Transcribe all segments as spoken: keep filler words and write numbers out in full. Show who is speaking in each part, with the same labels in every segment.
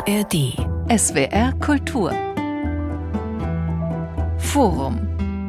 Speaker 1: A R D. S W R Kultur. Forum.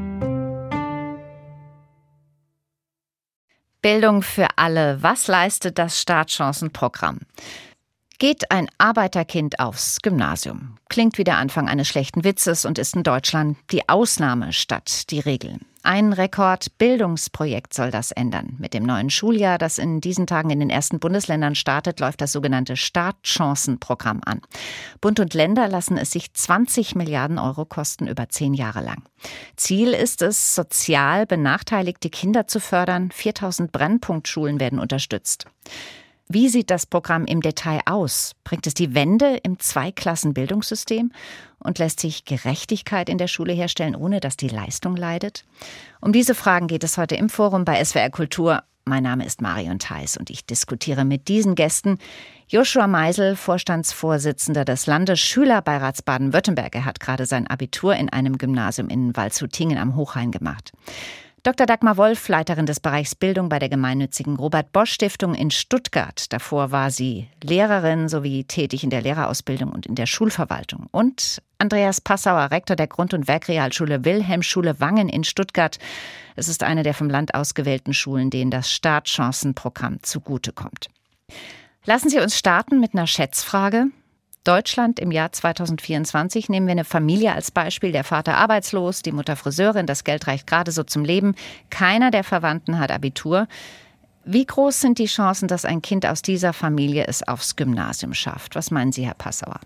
Speaker 2: Bildung für alle. Was leistet das Startchancenprogramm? Geht ein Arbeiterkind aufs Gymnasium? Klingt wie der Anfang eines schlechten Witzes und ist in Deutschland die Ausnahme statt die Regel. Ein Rekordbildungsprojekt soll das ändern. Mit dem neuen Schuljahr, das in diesen Tagen in den ersten Bundesländern startet, läuft das sogenannte Startchancenprogramm an. Bund und Länder lassen es sich zwanzig Milliarden Euro kosten über zehn Jahre lang. Ziel ist es, sozial benachteiligte Kinder zu fördern. viertausend Brennpunktschulen werden unterstützt. Wie sieht das Programm im Detail aus? Bringt es die Wende im Zweiklassenbildungssystem und lässt sich Gerechtigkeit in der Schule herstellen, ohne dass die Leistung leidet? Um diese Fragen geht es heute im Forum bei S W R Kultur. Mein Name ist Marion Theis und ich diskutiere mit diesen Gästen. Joshua Meisel, Vorstandsvorsitzender des Landesschülerbeirats Baden-Württemberg. Er hat gerade sein Abitur in einem Gymnasium in Waldshutingen am Hochrhein gemacht. Doktor Dagmar Wolf, Leiterin des Bereichs Bildung bei der gemeinnützigen Robert-Bosch-Stiftung in Stuttgart. Davor war sie Lehrerin sowie tätig in der Lehrerausbildung und in der Schulverwaltung. Und Andreas Passauer, Rektor der Grund- und Werkrealschule Wilhelmschule Wangen in Stuttgart. Es ist eine der vom Land ausgewählten Schulen, denen das Startchancenprogramm zugutekommt. Lassen Sie uns starten mit einer Schätzfrage. Deutschland im Jahr zweitausendvierundzwanzig, nehmen wir eine Familie als Beispiel, der Vater arbeitslos, die Mutter Friseurin, das Geld reicht gerade so zum Leben, keiner der Verwandten hat Abitur. Wie groß sind die Chancen, dass ein Kind aus dieser Familie es aufs Gymnasium schafft? Was meinen Sie, Herr Passauer?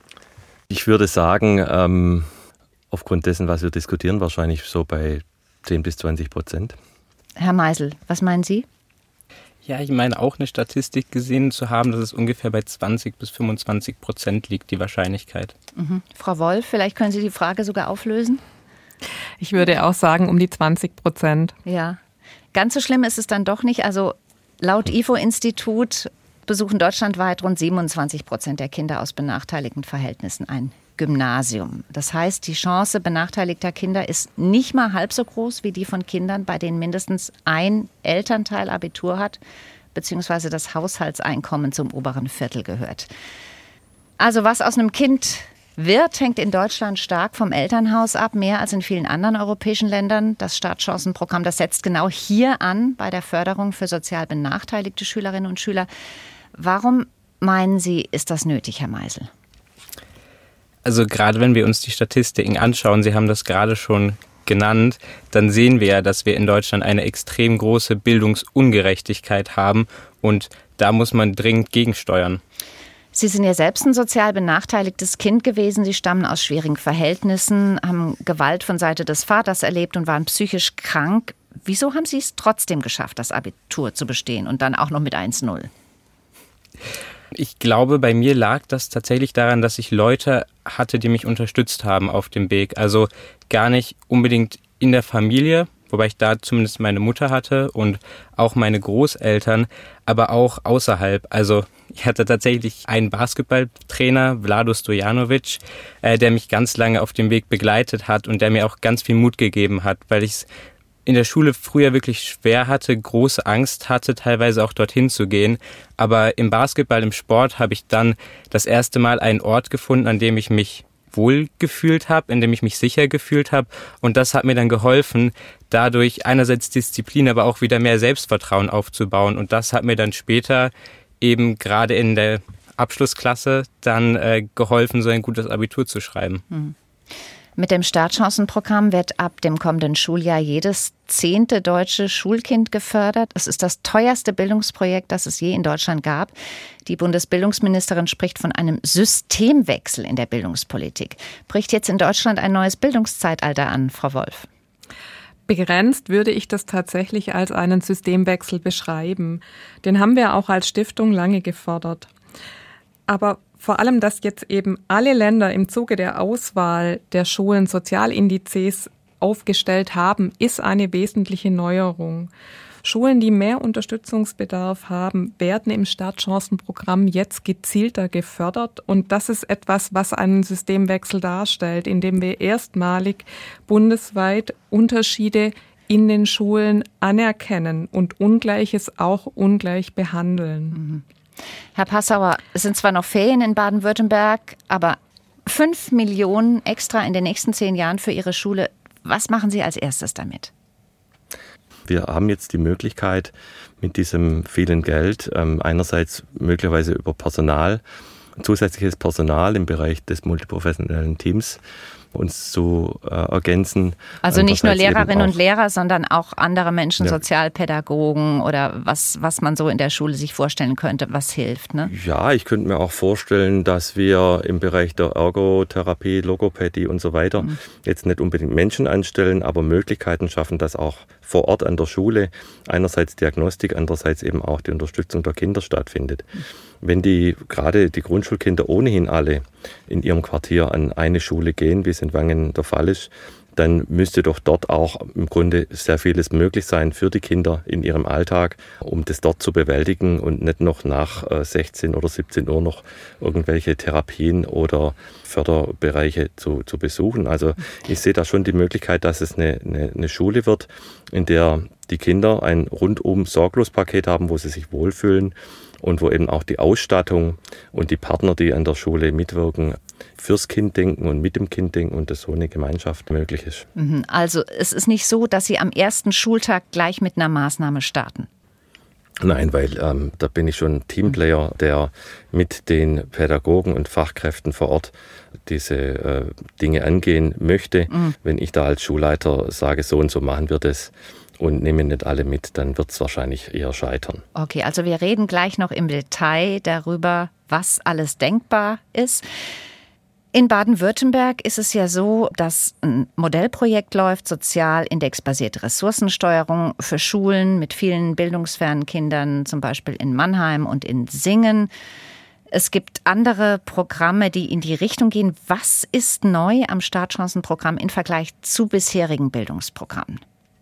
Speaker 3: Ich würde sagen, ähm, aufgrund dessen, was wir diskutieren, wahrscheinlich so bei zehn bis zwanzig Prozent.
Speaker 2: Herr Meisel, was meinen Sie?
Speaker 4: Ja, ich meine auch eine Statistik gesehen zu haben, dass es ungefähr bei zwanzig bis fünfundzwanzig Prozent liegt, die Wahrscheinlichkeit.
Speaker 2: Mhm. Frau Wolf, vielleicht können Sie die Frage sogar auflösen?
Speaker 5: Ich würde auch sagen um die zwanzig Prozent.
Speaker 2: Ja, ganz so schlimm ist es dann doch nicht. Also laut I F O-Institut besuchen deutschlandweit rund siebenundzwanzig Prozent der Kinder aus benachteiligten Verhältnissen ein Gymnasium. Das heißt, die Chance benachteiligter Kinder ist nicht mal halb so groß wie die von Kindern, bei denen mindestens ein Elternteil Abitur hat, beziehungsweise das Haushaltseinkommen zum oberen Viertel gehört. Also was aus einem Kind wird, hängt in Deutschland stark vom Elternhaus ab, mehr als in vielen anderen europäischen Ländern. Das Startchancenprogramm, das setzt genau hier an, bei der Förderung für sozial benachteiligte Schülerinnen und Schüler. Warum meinen Sie, ist das nötig, Herr Meisel?
Speaker 4: Also gerade wenn wir uns die Statistiken anschauen, Sie haben das gerade schon genannt, dann sehen wir ja, dass wir in Deutschland eine extrem große Bildungsungerechtigkeit haben und da muss man dringend gegensteuern.
Speaker 2: Sie sind ja selbst ein sozial benachteiligtes Kind gewesen. Sie stammen aus schwierigen Verhältnissen, haben Gewalt von Seite des Vaters erlebt und waren psychisch krank. Wieso haben Sie es trotzdem geschafft, das Abitur zu bestehen und dann auch noch mit eins null?
Speaker 4: Ich glaube, bei mir lag das tatsächlich daran, dass ich Leute hatte, die mich unterstützt haben auf dem Weg. Also gar nicht unbedingt in der Familie, wobei ich da zumindest meine Mutter hatte und auch meine Großeltern, aber auch außerhalb. Also ich hatte tatsächlich einen Basketballtrainer, Vlado Stojanovic, äh, der mich ganz lange auf dem Weg begleitet hat und der mir auch ganz viel Mut gegeben hat, weil ich es in der Schule früher wirklich schwer hatte, große Angst hatte, teilweise auch dorthin zu gehen. Aber im Basketball, im Sport habe ich dann das erste Mal einen Ort gefunden, an dem ich mich wohl gefühlt habe, in dem ich mich sicher gefühlt habe. Und das hat mir dann geholfen, dadurch einerseits Disziplin, aber auch wieder mehr Selbstvertrauen aufzubauen. Und das hat mir dann später eben gerade in der Abschlussklasse dann äh, geholfen, so ein gutes Abitur zu schreiben.
Speaker 2: Mhm. Mit dem Startchancenprogramm wird ab dem kommenden Schuljahr jedes zehnte deutsche Schulkind gefördert. Es ist das teuerste Bildungsprojekt, das es je in Deutschland gab. Die Bundesbildungsministerin spricht von einem Systemwechsel in der Bildungspolitik. Bricht jetzt in Deutschland ein neues Bildungszeitalter an, Frau Wolf?
Speaker 5: Begrenzt würde ich das tatsächlich als einen Systemwechsel beschreiben. Den haben wir auch als Stiftung lange gefordert. Aber vor allem, dass jetzt eben alle Länder im Zuge der Auswahl der Schulen Sozialindizes aufgestellt haben, ist eine wesentliche Neuerung. Schulen, die mehr Unterstützungsbedarf haben, werden im Startchancenprogramm jetzt gezielter gefördert. Und das ist etwas, was einen Systemwechsel darstellt, indem wir erstmalig bundesweit Unterschiede in den Schulen anerkennen und Ungleiches auch ungleich behandeln.
Speaker 2: Mhm. Herr Passauer, es sind zwar noch Ferien in Baden-Württemberg, aber fünf Millionen extra in den nächsten zehn Jahren für Ihre Schule. Was machen Sie als erstes damit?
Speaker 3: Wir haben jetzt die Möglichkeit, mit diesem vielen Geld ähm, einerseits möglicherweise über Personal, zusätzliches Personal im Bereich des multiprofessionellen Teams uns zu äh, ergänzen.
Speaker 2: Also nicht nur Lehrerinnen und Lehrer, sondern auch andere Menschen, ja. Sozialpädagogen oder was, was man so in der Schule sich vorstellen könnte, was hilft, ne?
Speaker 3: Ja, ich könnte mir auch vorstellen, dass wir im Bereich der Ergotherapie, Logopädie und so weiter mhm. jetzt nicht unbedingt Menschen anstellen, aber Möglichkeiten schaffen, dass auch vor Ort an der Schule einerseits Diagnostik, andererseits eben auch die Unterstützung der Kinder stattfindet. Mhm. Wenn die gerade die Grundschulkinder ohnehin alle in ihrem Quartier an eine Schule gehen, wie es in Wangen der Fall ist, dann müsste doch dort auch im Grunde sehr vieles möglich sein für die Kinder in ihrem Alltag, um das dort zu bewältigen und nicht noch nach sechzehn oder siebzehn Uhr noch irgendwelche Therapien oder Förderbereiche zu, zu besuchen. Also ich sehe da schon die Möglichkeit, dass es eine, eine, eine Schule wird, in der die Kinder ein rundum sorglos Paket haben, wo sie sich wohlfühlen und wo eben auch die Ausstattung und die Partner, die an der Schule mitwirken, fürs Kind denken und mit dem Kind denken und dass so eine Gemeinschaft möglich ist.
Speaker 2: Also es ist nicht so, dass Sie am ersten Schultag gleich mit einer Maßnahme starten?
Speaker 3: Nein, weil ähm, da bin ich schon Teamplayer, der mit den Pädagogen und Fachkräften vor Ort diese äh, Dinge angehen möchte. Mhm. Wenn ich da als Schulleiter sage, so und so machen wir das, und nehmen nicht alle mit, dann wird es wahrscheinlich eher scheitern.
Speaker 2: Okay, also wir reden gleich noch im Detail darüber, was alles denkbar ist. In Baden-Württemberg ist es ja so, dass ein Modellprojekt läuft, sozial indexbasierte Ressourcensteuerung für Schulen mit vielen bildungsfernen Kindern, zum Beispiel in Mannheim und in Singen. Es gibt andere Programme, die in die Richtung gehen. Was ist neu am Startchancenprogramm im Vergleich zu bisherigen Bildungsprogrammen?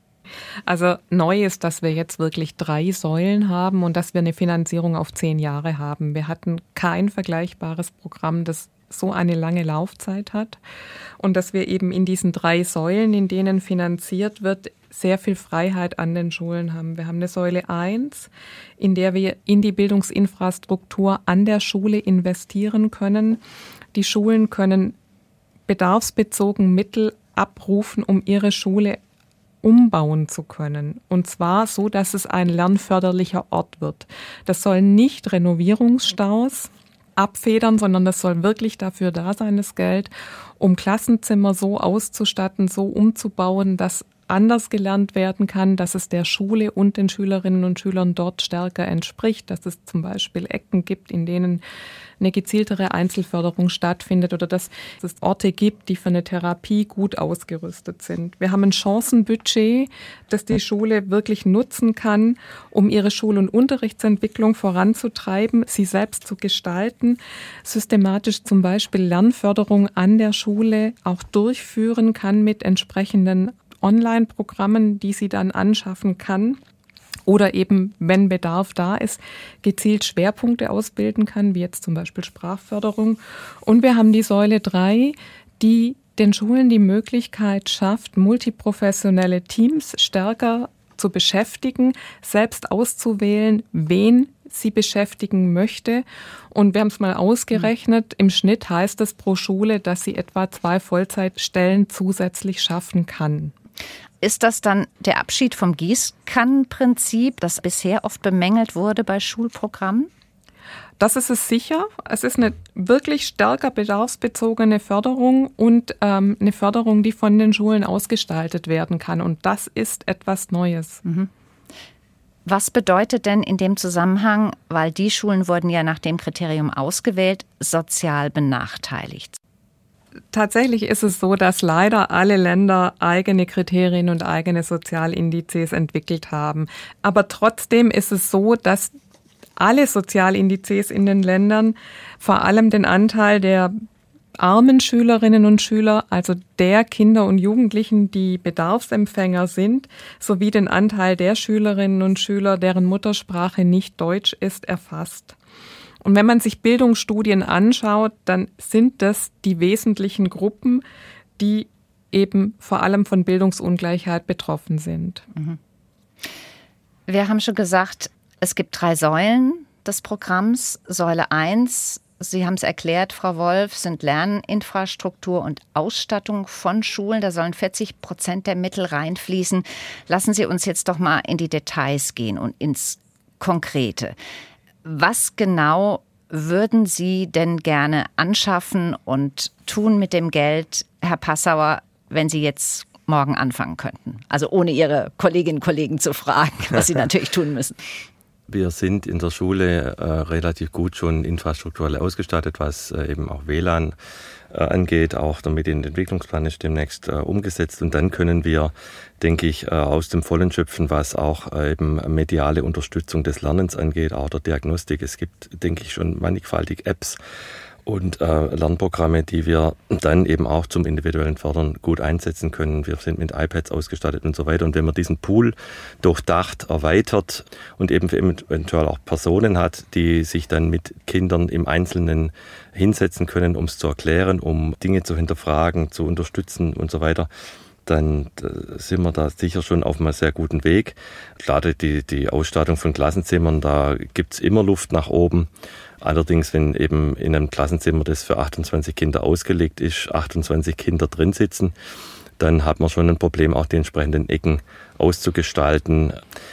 Speaker 5: Also neu ist, dass wir jetzt wirklich drei Säulen haben und dass wir eine Finanzierung auf zehn Jahre haben. Wir hatten kein vergleichbares Programm, das so eine lange Laufzeit hat. Und dass wir eben in diesen drei Säulen, in denen finanziert wird, sehr viel Freiheit an den Schulen haben. Wir haben eine Säule eins, in der wir in die Bildungsinfrastruktur an der Schule investieren können. Die Schulen können bedarfsbezogen Mittel abrufen, um ihre Schule umbauen zu können. Und zwar so, dass es ein lernförderlicher Ort wird. Das soll nicht Renovierungsstaus abfedern, sondern das soll wirklich dafür da sein, das Geld, um Klassenzimmer so auszustatten, so umzubauen, dass anders gelernt werden kann, dass es der Schule und den Schülerinnen und Schülern dort stärker entspricht, dass es zum Beispiel Ecken gibt, in denen eine gezieltere Einzelförderung stattfindet oder dass es Orte gibt, die für eine Therapie gut ausgerüstet sind. Wir haben ein Chancenbudget, das die Schule wirklich nutzen kann, um ihre Schul- und Unterrichtsentwicklung voranzutreiben, sie selbst zu gestalten, systematisch zum Beispiel Lernförderung an der Schule auch durchführen kann mit entsprechenden Online-Programmen, die sie dann anschaffen kann. Oder eben, wenn Bedarf da ist, gezielt Schwerpunkte ausbilden kann, wie jetzt zum Beispiel Sprachförderung. Und wir haben die Säule drei, die den Schulen die Möglichkeit schafft, multiprofessionelle Teams stärker zu beschäftigen, selbst auszuwählen, wen sie beschäftigen möchte. Und wir haben es mal ausgerechnet, im Schnitt heißt es pro Schule, dass sie etwa zwei Vollzeitstellen zusätzlich schaffen kann.
Speaker 2: Ist das dann der Abschied vom Gießkannenprinzip, das bisher oft bemängelt wurde bei Schulprogrammen?
Speaker 5: Das ist es sicher. Es ist eine wirklich stärker bedarfsbezogene Förderung und ähm, eine Förderung, die von den Schulen ausgestaltet werden kann. Und das ist etwas Neues.
Speaker 2: Mhm. Was bedeutet denn in dem Zusammenhang, weil die Schulen wurden ja nach dem Kriterium ausgewählt, sozial benachteiligt?
Speaker 5: Tatsächlich ist es so, dass leider alle Länder eigene Kriterien und eigene Sozialindizes entwickelt haben. Aber trotzdem ist es so, dass alle Sozialindizes in den Ländern vor allem den Anteil der armen Schülerinnen und Schüler, also der Kinder und Jugendlichen, die Bedarfsempfänger sind, sowie den Anteil der Schülerinnen und Schüler, deren Muttersprache nicht Deutsch ist, erfasst. Und wenn man sich Bildungsstudien anschaut, dann sind das die wesentlichen Gruppen, die eben vor allem von Bildungsungleichheit betroffen sind.
Speaker 2: Wir haben schon gesagt, es gibt drei Säulen. des Programms. Säule eins, Sie haben es erklärt, Frau Wolf, sind Lerninfrastruktur und Ausstattung von Schulen. Da sollen vierzig Prozent der Mittel reinfließen. Lassen Sie uns jetzt doch mal in die Details gehen und ins Konkrete. Was genau würden Sie denn gerne anschaffen und tun mit dem Geld, Herr Passauer, wenn Sie jetzt morgen anfangen könnten? Also ohne Ihre Kolleginnen und Kollegen zu fragen, was Sie natürlich tun müssen.
Speaker 3: Wir sind in der Schule äh, relativ gut schon infrastrukturell ausgestattet, was äh, eben auch W L A N äh, angeht. Auch der Medienentwicklungsplan ist demnächst äh, umgesetzt. Und dann können wir, denke ich, äh, aus dem Vollen schöpfen, was auch äh, eben mediale Unterstützung des Lernens angeht, auch der Diagnostik. Es gibt, denke ich, schon mannigfaltig Apps und äh, Lernprogramme, die wir dann eben auch zum individuellen Fördern gut einsetzen können. Wir sind mit iPads ausgestattet und so weiter. Und wenn man diesen Pool durchdacht, erweitert und eben eventuell auch Personen hat, die sich dann mit Kindern im Einzelnen hinsetzen können, um es zu erklären, um Dinge zu hinterfragen, zu unterstützen und so weiter, dann sind wir da sicher schon auf einem sehr guten Weg. Gerade die, die Ausstattung von Klassenzimmern, da gibt's immer Luft nach oben. Allerdings, wenn eben in einem Klassenzimmer, das für achtundzwanzig Kinder ausgelegt ist, achtundzwanzig Kinder drin sitzen, dann hat man schon ein Problem, auch die entsprechenden Ecken auszugestalten.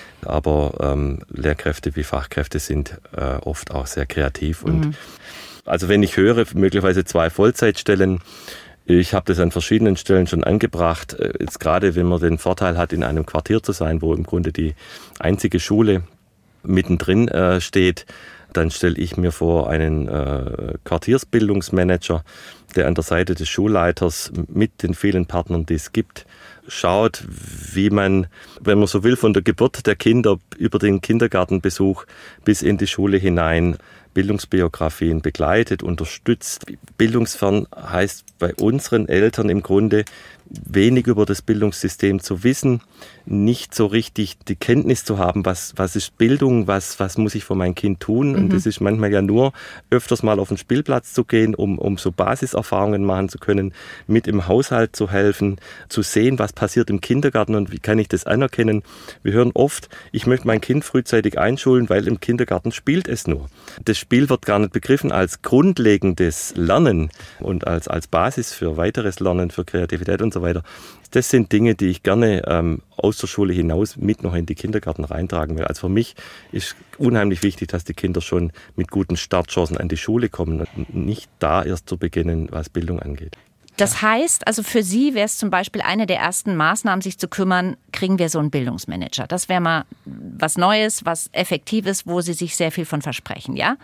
Speaker 3: Aber ähm, Lehrkräfte wie Fachkräfte sind äh, oft auch sehr kreativ. Und mhm. Also wenn ich höre, möglicherweise zwei Vollzeitstellen, ich habe das an verschiedenen Stellen schon angebracht. Jetzt gerade, wenn man den Vorteil hat, in einem Quartier zu sein, wo im Grunde die einzige Schule mittendrin äh, steht, dann stelle ich mir vor, einen äh, Quartiersbildungsmanager, der an der Seite des Schulleiters mit den vielen Partnern, die es gibt, schaut, wie man, wenn man so will, von der Geburt der Kinder über den Kindergartenbesuch bis in die Schule hinein Bildungsbiografien begleitet, unterstützt. Bildungsfern heißt bei unseren Eltern im Grunde wenig über das Bildungssystem zu wissen, nicht so richtig die Kenntnis zu haben, was, was ist Bildung, was, was muss ich für mein Kind tun. Mhm. Und das ist manchmal ja nur, öfters mal auf den Spielplatz zu gehen, um, um so Basiserfahrungen machen zu können, mit im Haushalt zu helfen, zu sehen, was passiert im Kindergarten und wie kann ich das anerkennen. Wir hören oft, ich möchte mein Kind frühzeitig einschulen, weil im Kindergarten spielt es nur. Das Spiel wird gar nicht begriffen als grundlegendes Lernen und als, als Basis für weiteres Lernen, für Kreativität und so weiter. Das sind Dinge, die ich gerne ähm, aus der Schule hinaus mit noch in die Kindergarten reintragen will. Also für mich ist unheimlich wichtig, dass die Kinder schon mit guten Startchancen an die Schule kommen und nicht da erst zu beginnen, was Bildung angeht.
Speaker 2: Das heißt, also für Sie wäre es zum Beispiel eine der ersten Maßnahmen, sich zu kümmern, kriegen wir so einen Bildungsmanager. Das wäre mal was Neues, was Effektives, wo Sie sich sehr viel von versprechen, ja?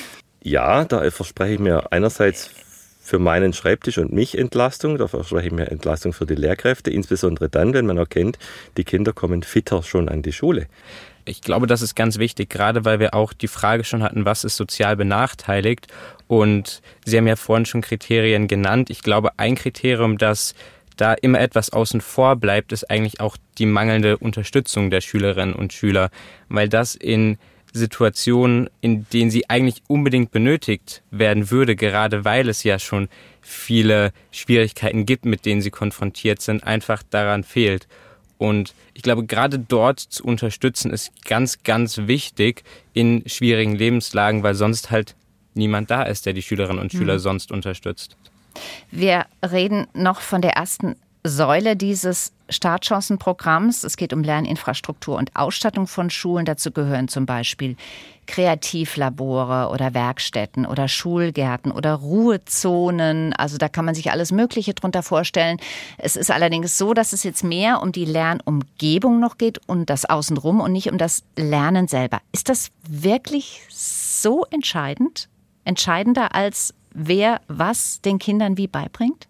Speaker 3: Ja, da verspreche ich mir einerseits für meinen Schreibtisch und mich Entlastung, da verspreche ich mir Entlastung für die Lehrkräfte, insbesondere dann, wenn man erkennt, die Kinder kommen fitter schon an die Schule.
Speaker 4: Ich glaube, das ist ganz wichtig, gerade weil wir auch die Frage schon hatten, was ist sozial benachteiligt? Und Sie haben ja vorhin schon Kriterien genannt. Ich glaube, ein Kriterium, das da immer etwas außen vor bleibt, ist eigentlich auch die mangelnde Unterstützung der Schülerinnen und Schüler, weil das in Situationen, in denen sie eigentlich unbedingt benötigt werden würde, gerade weil es ja schon viele Schwierigkeiten gibt, mit denen sie konfrontiert sind, einfach daran fehlt. Und ich glaube, gerade dort zu unterstützen, ist ganz, ganz wichtig in schwierigen Lebenslagen, weil sonst halt niemand da ist, der die Schülerinnen und Schüler mhm. sonst unterstützt.
Speaker 2: Wir reden noch von der ersten Säule dieses Startchancenprogramms. Es geht um Lerninfrastruktur und Ausstattung von Schulen. Dazu gehören zum Beispiel Kreativlabore oder Werkstätten oder Schulgärten oder Ruhezonen. Also da kann man sich alles Mögliche drunter vorstellen. Es ist allerdings so, dass es jetzt mehr um die Lernumgebung noch geht und das Außenrum und nicht um das Lernen selber. Ist das wirklich so entscheidend? Entscheidender als wer was den Kindern wie beibringt?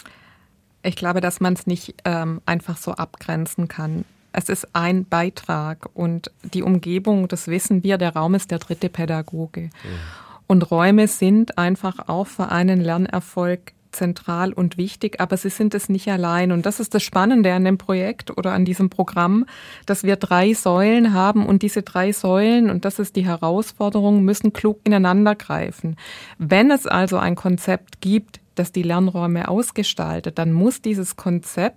Speaker 5: Ich glaube, dass man es nicht ähm, einfach so abgrenzen kann. Es ist ein Beitrag und die Umgebung, das wissen wir, der Raum ist der dritte Pädagoge. Ja. Und Räume sind einfach auch für einen Lernerfolg zentral und wichtig, aber sie sind es nicht allein. Und das ist das Spannende an dem Projekt oder an diesem Programm, dass wir drei Säulen haben und diese drei Säulen, und das ist die Herausforderung, müssen klug ineinander greifen. Wenn es also ein Konzept gibt, das die Lernräume ausgestaltet, dann muss dieses Konzept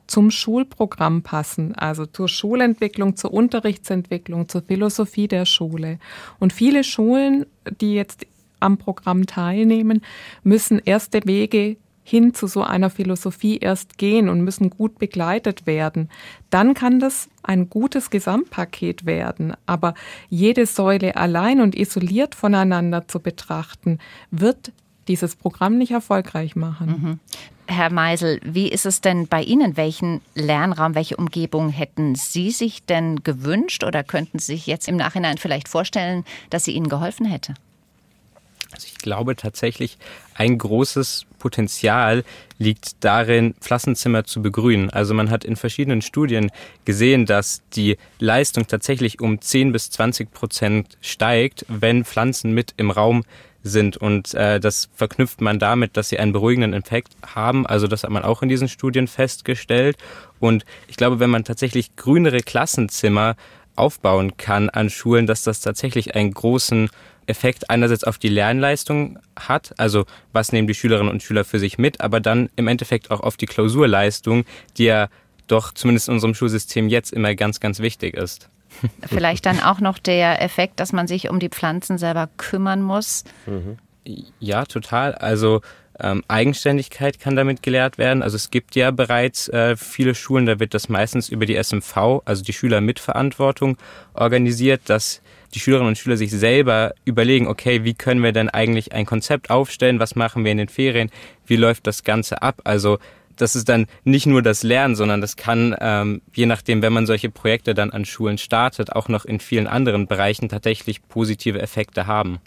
Speaker 5: zum Schulprogramm passen, also zur Schulentwicklung, zur Unterrichtsentwicklung, zur Philosophie der Schule. Und viele Schulen, die jetzt am Programm teilnehmen, müssen erste Wege hin zu so einer Philosophie erst gehen und müssen gut begleitet werden. Dann kann das ein gutes Gesamtpaket werden. Aber jede Säule allein und isoliert voneinander zu betrachten, wird dieses Programm nicht erfolgreich machen.
Speaker 2: Mhm. Herr Meisel, wie ist es denn bei Ihnen? Welchen Lernraum, welche Umgebung hätten Sie sich denn gewünscht oder könnten Sie sich jetzt im Nachhinein vielleicht vorstellen, dass sie Ihnen geholfen hätte?
Speaker 4: Also ich glaube tatsächlich, ein großes Potenzial liegt darin, Klassenzimmer zu begrünen. Also man hat in verschiedenen Studien gesehen, dass die Leistung tatsächlich um zehn bis zwanzig Prozent steigt, wenn Pflanzen mit im Raum sind. Und äh, das verknüpft man damit, dass sie einen beruhigenden Effekt haben. Also das hat man auch in diesen Studien festgestellt. Und ich glaube, wenn man tatsächlich grünere Klassenzimmer aufbauen kann an Schulen, dass das tatsächlich einen großen Effekt einerseits auf die Lernleistung hat, also was nehmen die Schülerinnen und Schüler für sich mit, aber dann im Endeffekt auch auf die Klausurleistung, die ja doch zumindest in unserem Schulsystem jetzt immer ganz, ganz wichtig ist.
Speaker 2: Vielleicht dann auch noch der Effekt, dass man sich um die Pflanzen selber kümmern muss.
Speaker 4: Mhm. Ja, total. Also ähm, Eigenständigkeit kann damit gelehrt werden. Also es gibt ja bereits äh, viele Schulen, da wird das meistens über die S M V, also die Schülermitverantwortung, organisiert, dass die Schülerinnen und Schüler sich selber überlegen, okay, wie können wir denn eigentlich ein Konzept aufstellen, was machen wir in den Ferien, wie läuft das Ganze ab? Also das ist dann nicht nur das Lernen, sondern das kann, ähm, je nachdem, wenn man solche Projekte dann an Schulen startet, auch noch in vielen anderen Bereichen tatsächlich positive Effekte haben.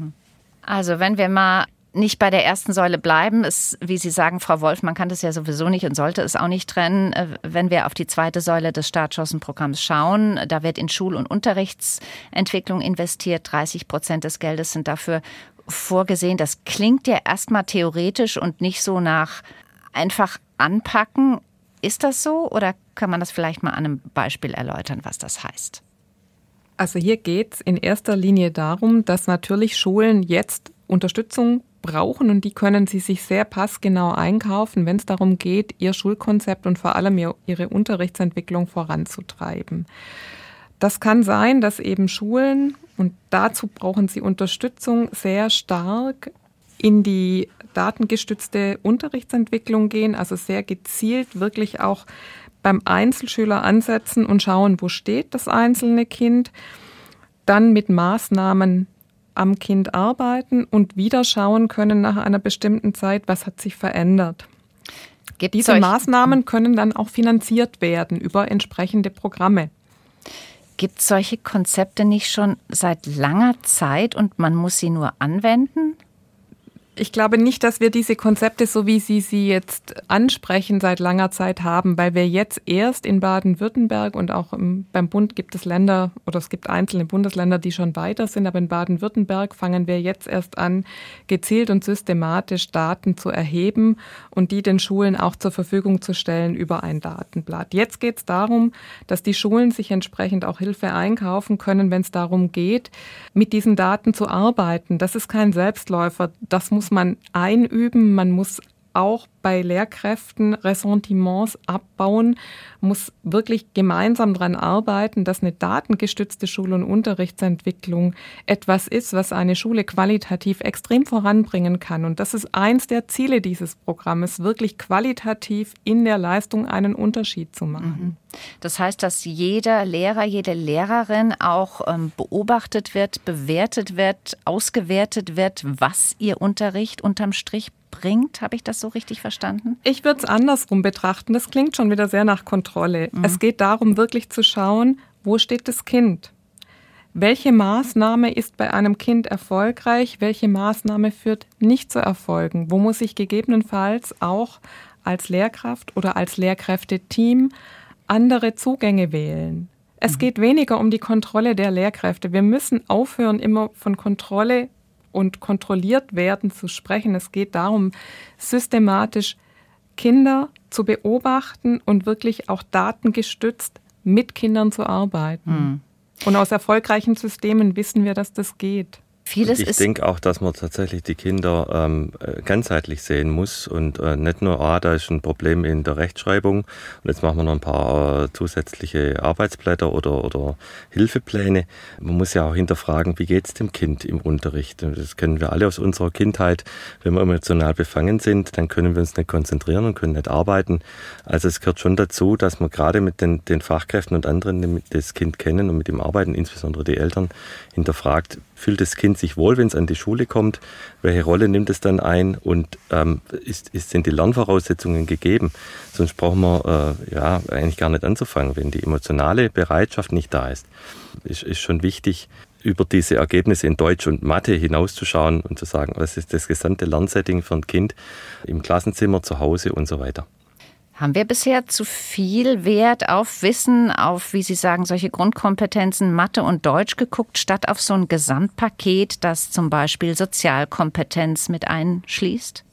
Speaker 2: Also wenn wir mal nicht bei der ersten Säule bleiben, ist, wie Sie sagen, Frau Wolf, man kann das ja sowieso nicht und sollte es auch nicht trennen. Wenn wir auf die zweite Säule des Startchancenprogramms schauen, da wird in Schul- und Unterrichtsentwicklung investiert. dreißig Prozent des Geldes sind dafür vorgesehen. Das klingt ja erstmal theoretisch und nicht so nach einfach anpacken. Ist das so oder kann man das vielleicht mal an einem Beispiel erläutern, was das heißt?
Speaker 5: Also hier geht es in erster Linie darum, dass natürlich Schulen jetzt Unterstützung brauchen und die können sie sich sehr passgenau einkaufen, wenn es darum geht, ihr Schulkonzept und vor allem ihre Unterrichtsentwicklung voranzutreiben. Das kann sein, dass eben Schulen, und dazu brauchen sie Unterstützung, sehr stark in die datengestützte Unterrichtsentwicklung gehen, also sehr gezielt wirklich auch beim Einzelschüler ansetzen und schauen, wo steht das einzelne Kind, dann mit Maßnahmen am Kind arbeiten und wieder schauen können nach einer bestimmten Zeit, was hat sich verändert.
Speaker 2: Gibt
Speaker 5: Diese Maßnahmen können dann auch finanziert werden über entsprechende Programme.
Speaker 2: Gibt es solche Konzepte nicht schon seit langer Zeit und man muss sie nur anwenden?
Speaker 5: Ich glaube nicht, dass wir diese Konzepte, so wie Sie sie jetzt ansprechen, seit langer Zeit haben, weil wir jetzt erst in Baden-Württemberg und auch im, beim Bund gibt es Länder oder es gibt einzelne Bundesländer, die schon weiter sind, aber in Baden-Württemberg fangen wir jetzt erst an, gezielt und systematisch Daten zu erheben und die den Schulen auch zur Verfügung zu stellen über ein Datenblatt. Jetzt geht es darum, dass die Schulen sich entsprechend auch Hilfe einkaufen können, wenn es darum geht, mit diesen Daten zu arbeiten. Das ist kein Selbstläufer, das muss man einüben, man muss auch bei Lehrkräften Ressentiments abbauen, muss wirklich gemeinsam daran arbeiten, dass eine datengestützte Schul- und Unterrichtsentwicklung etwas ist, was eine Schule qualitativ extrem voranbringen kann. Und das ist eins der Ziele dieses Programmes, wirklich qualitativ in der Leistung einen Unterschied zu machen.
Speaker 2: Das heißt, dass jeder Lehrer, jede Lehrerin auch ähm, beobachtet wird, bewertet wird, ausgewertet wird, was ihr Unterricht unterm Strich bringt. Habe ich das so richtig verstanden?
Speaker 5: Ich würde es andersrum betrachten. Das klingt schon wieder sehr nach Kontrolle. Mhm. Es geht darum, wirklich zu schauen, wo steht das Kind? Welche Maßnahme ist bei einem Kind erfolgreich? Welche Maßnahme führt nicht zu Erfolgen? Wo muss ich gegebenenfalls auch als Lehrkraft oder als Lehrkräfteteam andere Zugänge wählen? Es mhm. geht weniger um die Kontrolle der Lehrkräfte. Wir müssen aufhören, immer von Kontrolle und kontrolliert werden zu sprechen. Es geht darum, systematisch Kinder zu beobachten und wirklich auch datengestützt mit Kindern zu arbeiten. Hm. Und aus erfolgreichen Systemen wissen wir, dass das geht.
Speaker 2: Vieles
Speaker 3: ich
Speaker 2: ist
Speaker 3: denke auch, dass man tatsächlich die Kinder ähm, ganzheitlich sehen muss und äh, nicht nur, ah, da ist ein Problem in der Rechtschreibung und jetzt machen wir noch ein paar äh, zusätzliche Arbeitsblätter oder, oder Hilfepläne. Man muss ja auch hinterfragen, wie geht es dem Kind im Unterricht? Das kennen wir alle aus unserer Kindheit. Wenn wir emotional befangen sind, dann können wir uns nicht konzentrieren und können nicht arbeiten. Also es gehört schon dazu, dass man gerade mit den, den Fachkräften und anderen, die das Kind kennen und mit ihm arbeiten, insbesondere die Eltern, hinterfragt, fühlt das Kind sich wohl, wenn es an die Schule kommt? Welche Rolle nimmt es dann ein? Und ähm, ist, ist, sind die Lernvoraussetzungen gegeben? Sonst brauchen wir äh, ja eigentlich gar nicht anzufangen. Wenn die emotionale Bereitschaft nicht da ist, ist, ist schon wichtig, über diese Ergebnisse in Deutsch und Mathe hinauszuschauen und zu sagen, was ist das gesamte Lernsetting für ein Kind im Klassenzimmer, zu Hause und so weiter.
Speaker 2: Haben wir bisher zu viel Wert auf Wissen, auf, wie Sie sagen, solche Grundkompetenzen Mathe und Deutsch geguckt, statt auf so ein Gesamtpaket, das zum Beispiel Sozialkompetenz mit einschließt?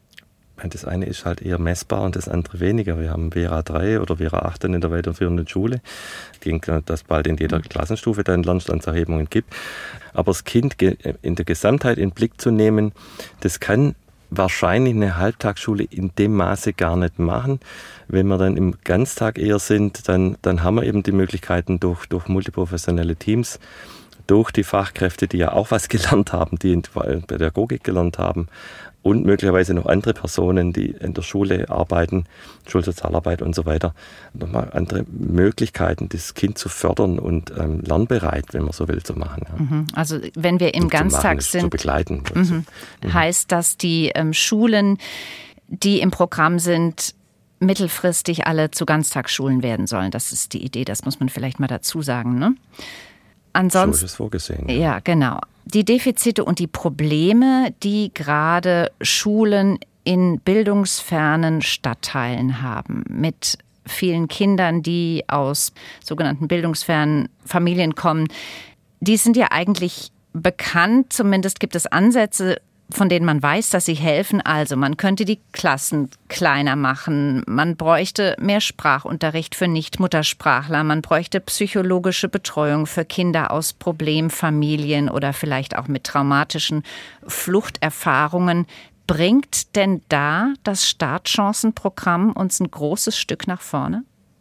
Speaker 3: Das eine ist halt eher messbar und das andere weniger. Wir haben Vera drei oder Vera acht in der weiterführenden Schule. Ich denke, dass bald in jeder Klassenstufe dann Lernstandserhebungen gibt. Aber das Kind in der Gesamtheit in den Blick zu nehmen, das kann wahrscheinlich eine Halbtagsschule in dem Maße gar nicht machen. Wenn wir dann im Ganztag eher sind, dann, dann haben wir eben die Möglichkeiten durch, durch multiprofessionelle Teams, durch die Fachkräfte, die ja auch was gelernt haben, die in Pädagogik gelernt haben und möglicherweise noch andere Personen, die in der Schule arbeiten, Schulsozialarbeit und so weiter, nochmal andere Möglichkeiten, das Kind zu fördern und ähm, lernbereit, wenn man so will, zu machen. Ja.
Speaker 2: Also wenn wir im Ganztag sind,
Speaker 3: zu begleiten.
Speaker 2: Mhm. Mhm. Heißt, dass die ähm, Schulen, die im Programm sind, mittelfristig alle zu Ganztagsschulen werden sollen. Das ist die Idee, das muss man vielleicht mal dazu sagen, ne? Ansonsten,
Speaker 3: so ist es vorgesehen. Ja.
Speaker 2: ja, genau. Die Defizite und die Probleme, die gerade Schulen in bildungsfernen Stadtteilen haben, mit vielen Kindern, die aus sogenannten bildungsfernen Familien kommen, die sind ja eigentlich bekannt. Zumindest gibt es Ansätze, von denen man weiß, dass sie helfen. Also man könnte die Klassen kleiner machen, man bräuchte mehr Sprachunterricht für Nicht-Muttersprachler, man bräuchte psychologische Betreuung für Kinder aus Problemfamilien oder vielleicht auch mit traumatischen Fluchterfahrungen. Bringt denn da das Startchancenprogramm uns ein großes Stück nach vorne?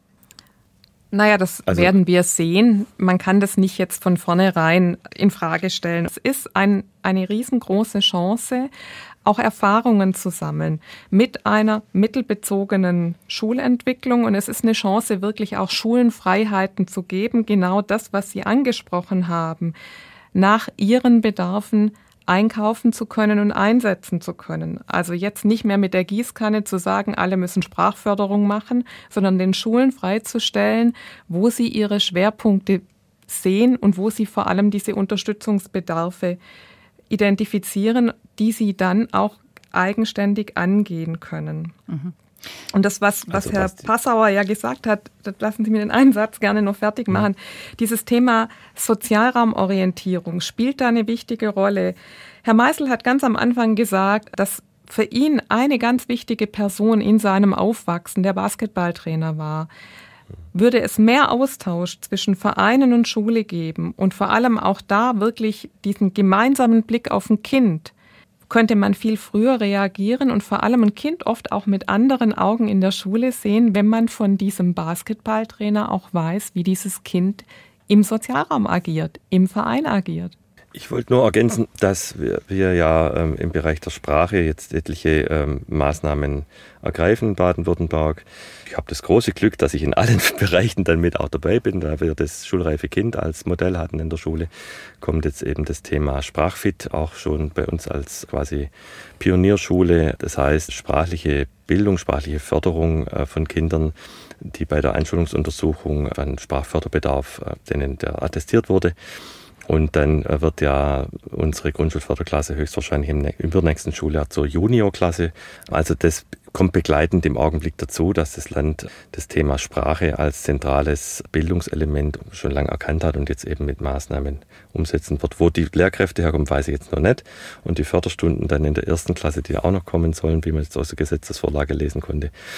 Speaker 5: Naja, das also, werden wir sehen. Man kann das nicht jetzt von vornherein in Frage stellen. Es ist ein, eine riesengroße Chance, auch Erfahrungen zu sammeln mit einer mittelbezogenen Schulentwicklung. Und es ist eine Chance, wirklich auch Schulen Freiheiten zu geben, genau das, was Sie angesprochen haben, nach ihren Bedarfen einkaufen zu können und einsetzen zu können. Also jetzt nicht mehr mit der Gießkanne zu sagen, alle müssen Sprachförderung machen, sondern den Schulen freizustellen, wo sie ihre Schwerpunkte sehen und wo sie vor allem diese Unterstützungsbedarfe identifizieren, die sie dann auch eigenständig angehen können. Mhm. Und das, was, was also, Herr Passauer ja gesagt hat, das lassen Sie mir den einen Satz gerne noch fertig machen. Ja. Dieses Thema Sozialraumorientierung spielt da eine wichtige Rolle. Herr Meisel hat ganz am Anfang gesagt, dass für ihn eine ganz wichtige Person in seinem Aufwachsen der Basketballtrainer war. Würde es mehr Austausch zwischen Vereinen und Schule geben und vor allem auch da wirklich diesen gemeinsamen Blick auf ein Kind, könnte man viel früher reagieren und vor allem ein Kind oft auch mit anderen Augen in der Schule sehen, wenn man von diesem Basketballtrainer auch weiß, wie dieses Kind im Sozialraum agiert, im Verein agiert.
Speaker 3: Ich wollte nur ergänzen, dass wir, wir ja ähm, im Bereich der Sprache jetzt etliche ähm, Maßnahmen ergreifen in Baden-Württemberg. Ich habe das große Glück, dass ich in allen Bereichen dann mit auch dabei bin. Da wir das schulreife Kind als Modell hatten in der Schule, kommt jetzt eben das Thema Sprachfit auch schon bei uns als quasi Pionierschule. Das heißt, sprachliche Bildung, sprachliche Förderung äh, von Kindern, die bei der Einschulungsuntersuchung an Sprachförderbedarf, äh, denen der attestiert wurde. Und dann wird ja unsere Grundschulförderklasse höchstwahrscheinlich im übernächsten Schuljahr zur Juniorklasse. Also das kommt begleitend im Augenblick dazu, dass das Land das Thema Sprache als zentrales Bildungselement schon lange erkannt hat und jetzt eben mit Maßnahmen umsetzen wird. Wo die Lehrkräfte herkommen, weiß ich jetzt noch nicht. Und die Förderstunden dann in der ersten Klasse, die auch noch kommen sollen, wie man jetzt aus der Gesetzesvorlage lesen konnte.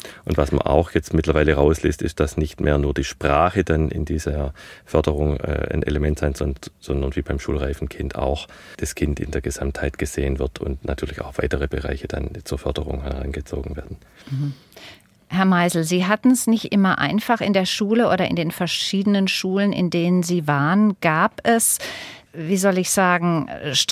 Speaker 3: Und was man auch jetzt mittlerweile rausliest, ist, dass nicht mehr nur die Sprache dann in dieser Förderung äh, ein Element sein soll, sondern wie beim schulreifen Kind auch das Kind in der Gesamtheit gesehen wird und natürlich auch weitere Bereiche dann zur Förderung herangezogen werden.
Speaker 2: Mhm. Herr Meisel, Sie hatten es nicht immer einfach in der Schule oder in den verschiedenen Schulen, in denen Sie waren. Gab es, wie soll ich sagen,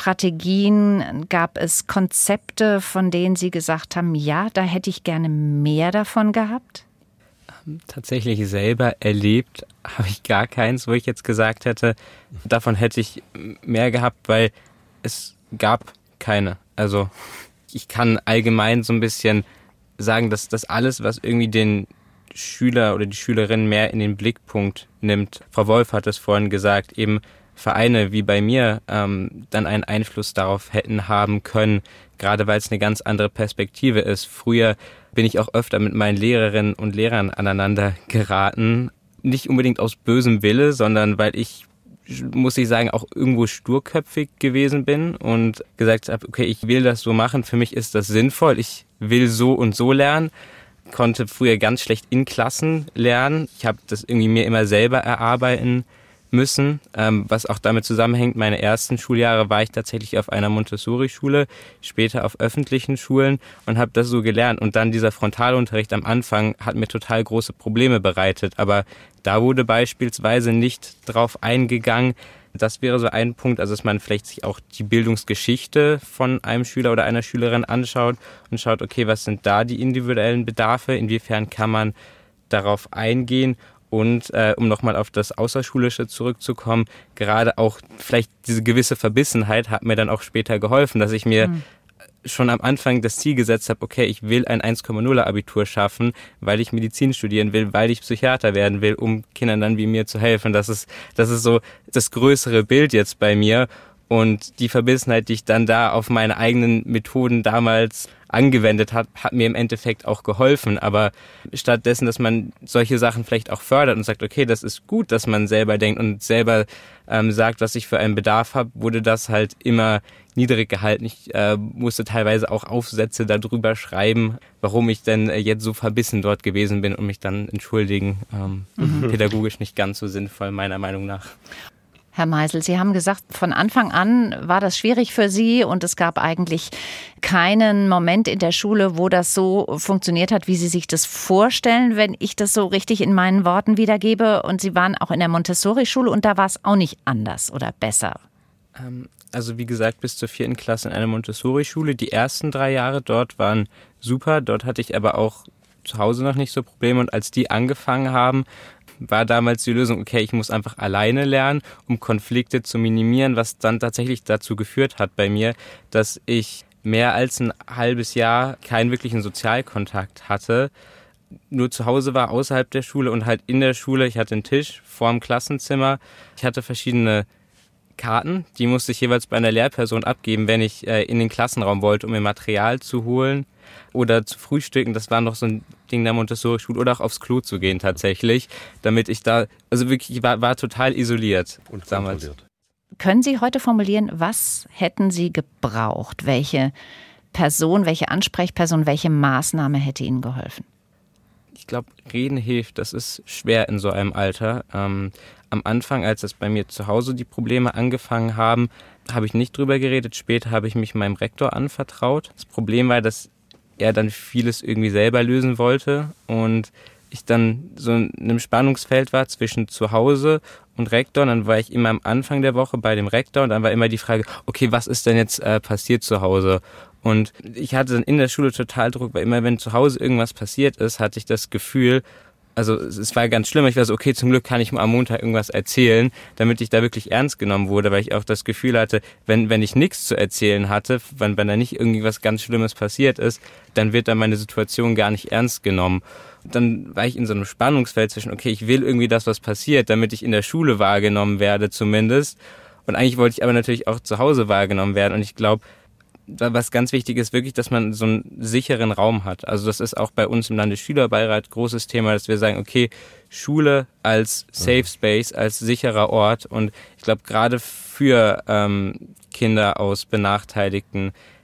Speaker 2: Strategien, gab es Konzepte, von denen Sie gesagt haben, ja, da hätte ich gerne mehr davon gehabt?
Speaker 4: Tatsächlich selber erlebt habe ich gar keins, wo ich jetzt gesagt hätte, davon hätte ich mehr gehabt, weil es gab keine. Also ich kann allgemein so ein bisschen sagen, dass das alles, was irgendwie den Schüler oder die Schülerin mehr in den Blickpunkt nimmt. Frau Wolf hat es vorhin gesagt, eben Vereine wie bei mir ähm, dann einen Einfluss darauf hätten haben können, gerade weil es eine ganz andere Perspektive ist. Früher bin ich auch öfter mit meinen Lehrerinnen und Lehrern aneinander geraten. Nicht unbedingt aus bösem Wille, sondern weil ich, muss ich sagen, auch irgendwo sturköpfig gewesen bin und gesagt habe, okay, ich will das so machen, für mich ist das sinnvoll, ich will so und so lernen. Konnte früher ganz schlecht in Klassen lernen. Ich habe das irgendwie mir immer selber erarbeiten müssen, ähm, was auch damit zusammenhängt. Meine ersten Schuljahre war ich tatsächlich auf einer Montessori-Schule, später auf öffentlichen Schulen und habe das so gelernt. Und dann dieser Frontalunterricht am Anfang hat mir total große Probleme bereitet. Aber da wurde beispielsweise nicht drauf eingegangen. Das wäre so ein Punkt, also dass man vielleicht sich auch die Bildungsgeschichte von einem Schüler oder einer Schülerin anschaut und schaut, okay, was sind da die individuellen Bedarfe, inwiefern kann man darauf eingehen und äh, um nochmal auf das Außerschulische zurückzukommen, gerade auch vielleicht diese gewisse Verbissenheit hat mir dann auch später geholfen, dass ich mir mhm. schon am Anfang das Ziel gesetzt habe, okay, ich will ein eins Komma null Abitur schaffen, weil ich Medizin studieren will, weil ich Psychiater werden will, um Kindern dann wie mir zu helfen. Das ist, das ist so das größere Bild jetzt bei mir. Und die Verbissenheit, die ich dann da auf meine eigenen Methoden damals angewendet habe, hat mir im Endeffekt auch geholfen. Aber stattdessen, dass man solche Sachen vielleicht auch fördert und sagt, okay, das ist gut, dass man selber denkt und selber ähm, sagt, was ich für einen Bedarf habe, wurde das halt immer niedrig gehalten. Ich äh, musste teilweise auch Aufsätze darüber schreiben, warum ich denn äh, jetzt so verbissen dort gewesen bin und mich dann entschuldigen. Ähm, mhm. Pädagogisch nicht ganz so sinnvoll, meiner Meinung nach.
Speaker 2: Herr Meisel, Sie haben gesagt, von Anfang an war das schwierig für Sie und es gab eigentlich keinen Moment in der Schule, wo das so funktioniert hat, wie Sie sich das vorstellen, wenn ich das so richtig in meinen Worten wiedergebe. Und Sie waren auch in der Montessori-Schule und da war es auch nicht anders oder besser.
Speaker 4: Also wie gesagt, bis zur vierten Klasse in einer Montessori-Schule. Die ersten drei Jahre dort waren super. Dort hatte ich aber auch zu Hause noch nicht so Probleme. Und als die angefangen haben, war damals die Lösung, okay, ich muss einfach alleine lernen, um Konflikte zu minimieren, was dann tatsächlich dazu geführt hat bei mir, dass ich mehr als ein halbes Jahr keinen wirklichen Sozialkontakt hatte. Nur zu Hause war, außerhalb der Schule und halt in der Schule. Ich hatte einen Tisch vorm Klassenzimmer. Ich hatte verschiedene Karten, die musste ich jeweils bei einer Lehrperson abgeben, wenn ich äh, in den Klassenraum wollte, um mir Material zu holen oder zu frühstücken. Das war noch so ein Ding der Montessori-Schule oder auch aufs Klo zu gehen tatsächlich, damit ich da, also wirklich, ich war, war total isoliert.
Speaker 3: Und
Speaker 4: damals.
Speaker 2: Können Sie heute formulieren, was hätten Sie gebraucht? Welche Person, welche Ansprechperson, welche Maßnahme hätte Ihnen geholfen?
Speaker 4: Ich glaube, reden hilft, das ist schwer in so einem Alter. Ähm, am Anfang, als es bei mir zu Hause die Probleme angefangen haben, habe ich nicht drüber geredet. Später habe ich mich meinem Rektor anvertraut. Das Problem war, dass er dann vieles irgendwie selber lösen wollte und ich dann so in einem Spannungsfeld war zwischen zu Hause und Rektor. Und dann war ich immer am Anfang der Woche bei dem Rektor und dann war immer die Frage, okay, was ist denn jetzt äh, passiert zu Hause? Und ich hatte dann in der Schule total Druck, weil immer wenn zu Hause irgendwas passiert ist, hatte ich das Gefühl, also es war ganz schlimm, ich war so, okay, zum Glück kann ich am Montag irgendwas erzählen, damit ich da wirklich ernst genommen wurde, weil ich auch das Gefühl hatte, wenn wenn ich nichts zu erzählen hatte, wenn, wenn da nicht irgendwie was ganz Schlimmes passiert ist, dann wird da meine Situation gar nicht ernst genommen. Und dann war ich in so einem Spannungsfeld zwischen, okay, ich will irgendwie das, was passiert, damit ich in der Schule wahrgenommen werde zumindest. Und eigentlich wollte ich aber natürlich auch zu Hause wahrgenommen werden. Und ich glaube, was ganz wichtig ist, wirklich, dass man so einen sicheren Raum hat. Also das ist auch bei uns im Landesschülerbeirat großes Thema, dass wir sagen, okay, Schule als Safe Space, als sicherer Ort. Und ich glaube, gerade für ähm, Kinder aus benachteiligten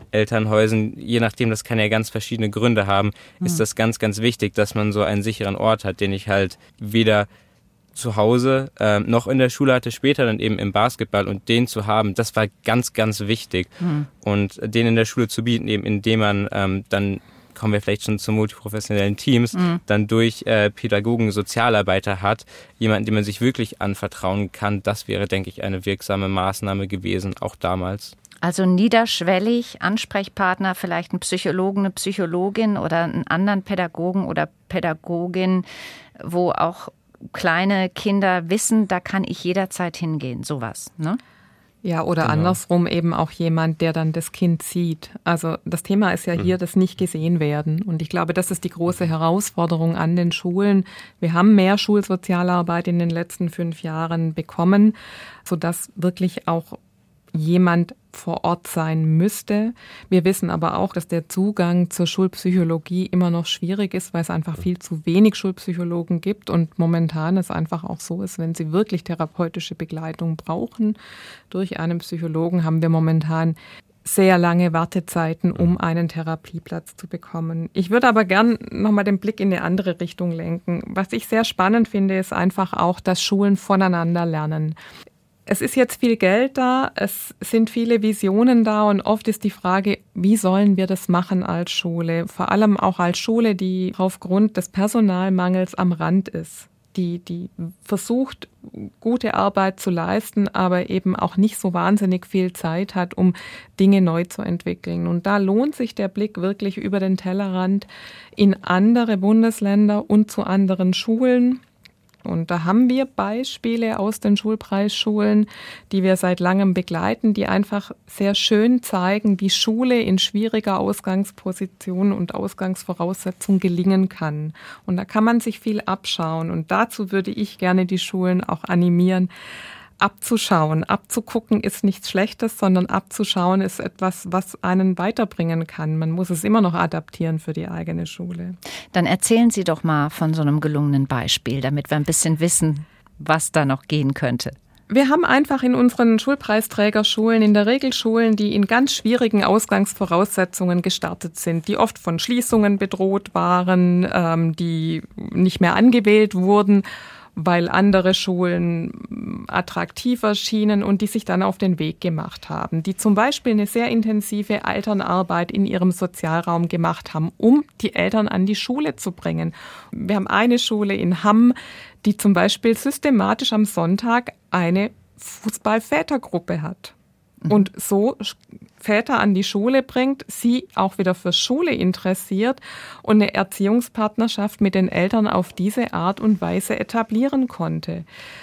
Speaker 4: Elternhäusern, je nachdem, das kann ja ganz verschiedene Gründe haben, mhm. ist das ganz, ganz wichtig, dass man so einen sicheren Ort hat, den ich halt weder zu Hause äh, noch in der Schule hatte, später dann eben im Basketball, und den zu haben, das war ganz, ganz wichtig. Mhm. Und den in der Schule zu bieten, eben indem man ähm, dann, kommen wir vielleicht schon zu multiprofessionellen Teams, mhm. dann durch äh, Pädagogen, Sozialarbeiter hat, jemanden, dem man sich wirklich anvertrauen kann, das wäre, denke ich, eine wirksame Maßnahme gewesen, auch damals.
Speaker 2: Also niederschwellig, Ansprechpartner, vielleicht ein Psychologen, eine Psychologin oder einen anderen Pädagogen oder Pädagogin, wo auch kleine Kinder wissen, da kann ich jederzeit hingehen, sowas, ne?
Speaker 5: Ja, oder genau. andersrum eben auch jemand, der dann das Kind sieht. Also das Thema ist ja hier mhm. das nicht gesehen werden. Und ich glaube, das ist die große Herausforderung an den Schulen. Wir haben mehr Schulsozialarbeit in den letzten fünf Jahren bekommen, sodass wirklich auch jemand vor Ort sein müsste. Wir wissen aber auch, dass der Zugang zur Schulpsychologie immer noch schwierig ist, weil es einfach viel zu wenig Schulpsychologen gibt und momentan es einfach auch so ist, wenn sie wirklich therapeutische Begleitung brauchen durch einen Psychologen, haben wir momentan sehr lange Wartezeiten, um einen Therapieplatz zu bekommen. Ich würde aber gern nochmal den Blick in eine andere Richtung lenken. Was ich sehr spannend finde, ist einfach auch, dass Schulen voneinander lernen. Es ist jetzt viel Geld da, es sind viele Visionen da und oft ist die Frage, wie sollen wir das machen als Schule? Vor allem auch als Schule, die aufgrund des Personalmangels am Rand ist, die, die versucht, gute Arbeit zu leisten, aber eben auch nicht so wahnsinnig viel Zeit hat, um Dinge neu zu entwickeln. Und da lohnt sich der Blick wirklich über den Tellerrand in andere Bundesländer und zu anderen Schulen. Und da haben wir Beispiele aus den Schulpreisschulen, die wir seit langem begleiten, die einfach sehr schön zeigen, wie Schule in schwieriger Ausgangsposition und Ausgangsvoraussetzung gelingen kann. Und da kann man sich viel abschauen. Und dazu würde ich gerne die Schulen auch animieren, abzuschauen. Abzugucken ist nichts Schlechtes, sondern abzuschauen ist etwas, was einen weiterbringen kann. Man muss es immer noch adaptieren für die eigene Schule.
Speaker 2: Dann erzählen Sie doch mal von so einem gelungenen Beispiel, damit wir ein bisschen wissen, was da noch gehen könnte.
Speaker 5: Wir haben einfach in unseren Schulpreisträgerschulen, in der Regel Schulen, die in ganz schwierigen Ausgangsvoraussetzungen gestartet sind, die oft von Schließungen bedroht waren, ähm, die nicht mehr angewählt wurden, weil andere Schulen attraktiver schienen und die sich dann auf den Weg gemacht haben, die zum Beispiel eine sehr intensive Elternarbeit in ihrem Sozialraum gemacht haben, um die Eltern an die Schule zu bringen. Wir haben eine Schule in Hamm, die zum Beispiel systematisch am Sonntag eine Fußball-Vätergruppe hat. Und so Väter an die Schule bringt, sie auch wieder für Schule interessiert und eine Erziehungspartnerschaft mit den Eltern auf diese Art und Weise etablieren konnte.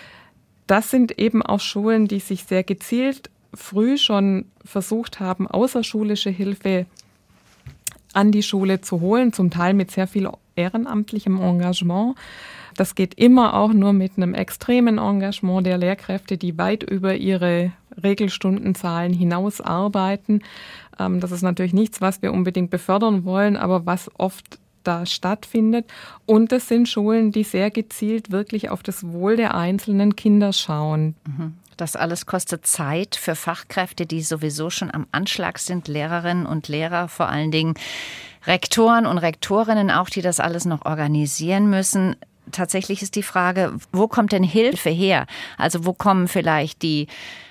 Speaker 5: Das sind eben auch Schulen, die sich sehr gezielt früh schon versucht haben, außerschulische Hilfe an die Schule zu holen, zum Teil mit sehr viel ehrenamtlichem Engagement. Das geht immer auch nur mit einem extremen Engagement der Lehrkräfte, die weit über ihre Regelstundenzahlen hinaus arbeiten. Das ist natürlich nichts, was wir unbedingt befördern wollen, aber was oft da stattfindet. Und das sind Schulen, die sehr gezielt wirklich auf das Wohl der einzelnen Kinder schauen.
Speaker 2: Das alles kostet Zeit für Fachkräfte, die sowieso schon am Anschlag sind, Lehrerinnen und Lehrer, vor allen Dingen Rektoren und Rektorinnen auch, die das alles noch organisieren müssen. Tatsächlich ist die Frage, wo kommt denn Hilfe her? Also wo kommen vielleicht die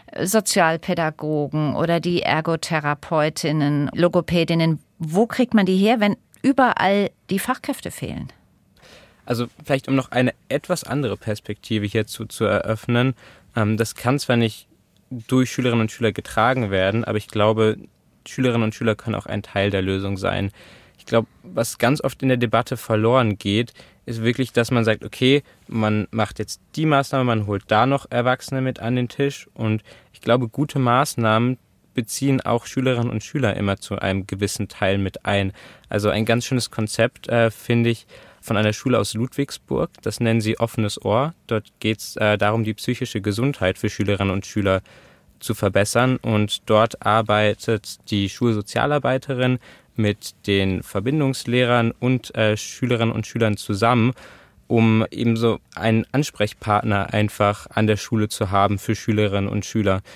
Speaker 2: Sozialpädagogen oder die Ergotherapeutinnen, Logopädinnen? Wo kriegt man die her, wenn überall die Fachkräfte fehlen?
Speaker 4: Also vielleicht, um noch eine etwas andere Perspektive hierzu zu eröffnen. Das kann zwar nicht durch Schülerinnen und Schüler getragen werden, aber ich glaube, Schülerinnen und Schüler können auch ein Teil der Lösung sein. Ich glaube, was ganz oft in der Debatte verloren geht, ist wirklich, dass man sagt, okay, man macht jetzt die Maßnahme, man holt da noch Erwachsene mit an den Tisch. Und ich glaube, gute Maßnahmen beziehen auch Schülerinnen und Schüler immer zu einem gewissen Teil mit ein. Also ein ganz schönes Konzept, äh, finde ich, von einer Schule aus Ludwigsburg. Das nennen sie Offenes Ohr. Dort geht es äh, darum, die psychische Gesundheit für Schülerinnen und Schüler zu verbessern. Und dort arbeitet die Schulsozialarbeiterin mit den Verbindungslehrern und äh, Schülerinnen und Schülern zusammen, um eben so einen Ansprechpartner einfach an der Schule zu haben für Schülerinnen und Schüler.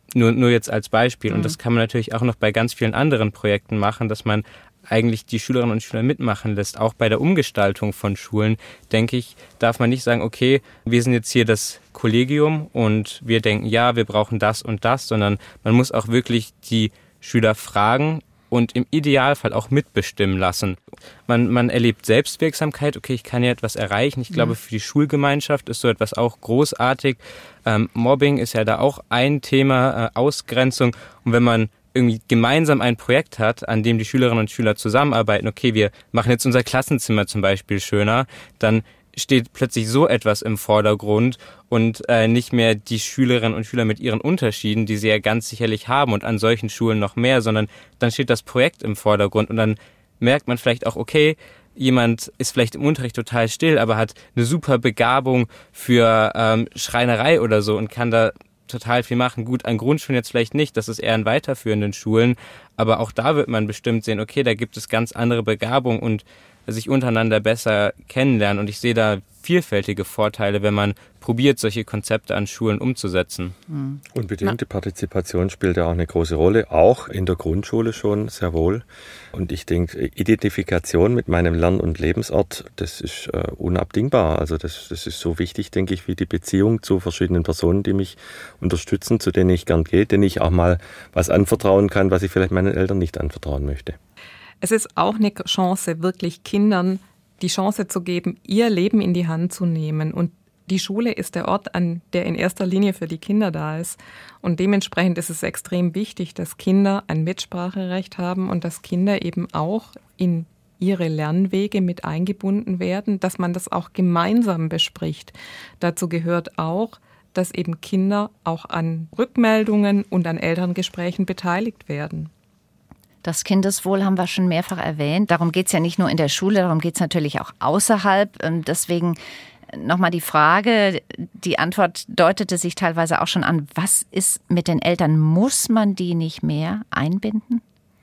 Speaker 4: Nur, nur jetzt als Beispiel. Und das kann man natürlich auch noch bei ganz vielen anderen Projekten machen, dass man eigentlich die Schülerinnen und Schüler mitmachen lässt. Auch bei der Umgestaltung von Schulen, denke ich, darf man nicht sagen, okay, wir sind jetzt hier das Kollegium und wir denken, ja, wir brauchen das und das, sondern man muss auch wirklich die Schüler fragen und im Idealfall auch mitbestimmen lassen. Man, man erlebt Selbstwirksamkeit, okay, ich kann ja etwas erreichen. Ich glaube, für die Schulgemeinschaft ist so etwas auch großartig. Ähm, Mobbing ist ja da auch ein Thema, äh, Ausgrenzung. Und wenn man irgendwie gemeinsam ein Projekt hat, an dem die Schülerinnen und Schüler zusammenarbeiten, okay, wir machen jetzt unser Klassenzimmer zum Beispiel schöner, dann steht plötzlich so etwas im Vordergrund und äh, nicht mehr die Schülerinnen und Schüler mit ihren Unterschieden, die sie ja ganz sicherlich haben und an solchen Schulen noch mehr, sondern dann steht das Projekt im Vordergrund und dann merkt man vielleicht auch, okay, jemand ist vielleicht im Unterricht total still, aber hat eine super Begabung für ähm, Schreinerei oder so und kann da total viel machen. Gut, an Grundschulen jetzt vielleicht nicht, das ist eher an weiterführenden Schulen, aber auch da wird man bestimmt sehen, okay, da gibt es ganz andere Begabung und sich untereinander besser kennenlernen. Und ich sehe da vielfältige Vorteile, wenn man probiert, solche Konzepte an Schulen umzusetzen.
Speaker 3: Unbedingte Partizipation spielt ja auch eine große Rolle, auch in der Grundschule schon sehr wohl. Und ich denke, Identifikation mit meinem Lern- und Lebensort, das ist äh, unabdingbar. Also das, das ist so wichtig, denke ich, wie die Beziehung zu verschiedenen Personen, die mich unterstützen, zu denen ich gern gehe, denen ich auch mal was anvertrauen kann, was ich vielleicht meinen Eltern nicht anvertrauen möchte.
Speaker 5: Es ist auch eine Chance, wirklich Kindern die Chance zu geben, ihr Leben in die Hand zu nehmen. Und die Schule ist der Ort, an der in erster Linie für die Kinder da ist. Und dementsprechend ist es extrem wichtig, dass Kinder ein Mitspracherecht haben und dass Kinder eben auch in ihre Lernwege mit eingebunden werden, dass man das auch gemeinsam bespricht. Dazu gehört auch, dass eben Kinder auch an Rückmeldungen und an Elterngesprächen beteiligt werden.
Speaker 2: Das Kindeswohl haben wir schon mehrfach erwähnt. Darum geht es ja nicht nur in der Schule, darum geht es natürlich auch außerhalb. Deswegen nochmal die Frage, die Antwort deutete sich teilweise auch schon an. Was ist mit den Eltern? Muss man die nicht mehr einbinden?